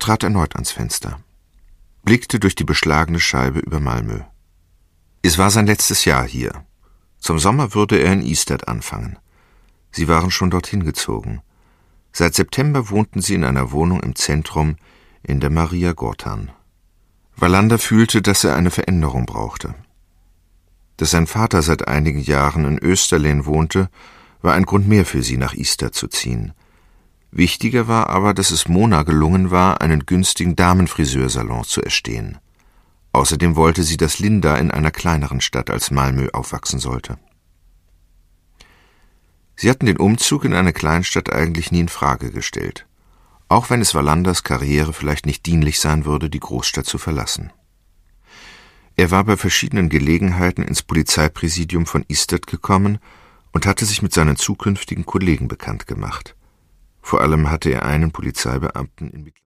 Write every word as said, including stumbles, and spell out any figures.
trat erneut ans Fenster, blickte durch die beschlagene Scheibe über Malmö. Es war sein letztes Jahr hier. Zum Sommer würde er in Ystad anfangen. Sie waren schon dorthin gezogen. Seit September wohnten sie in einer Wohnung im Zentrum in der Maria Gortan. Wallander fühlte, dass er eine Veränderung brauchte. Dass sein Vater seit einigen Jahren in Österlen wohnte, war ein Grund mehr für sie, nach Ystad zu ziehen. Wichtiger war aber, dass es Mona gelungen war, einen günstigen Damenfriseursalon zu erstehen. Außerdem wollte sie, dass Linda in einer kleineren Stadt als Malmö aufwachsen sollte. Sie hatten den Umzug in eine Kleinstadt eigentlich nie in Frage gestellt, auch wenn es Wallanders Karriere vielleicht nicht dienlich sein würde, die Großstadt zu verlassen. Er war bei verschiedenen Gelegenheiten ins Polizeipräsidium von Ystad gekommen und hatte sich mit seinen zukünftigen Kollegen bekannt gemacht. Vor allem hatte er einen Polizeibeamten in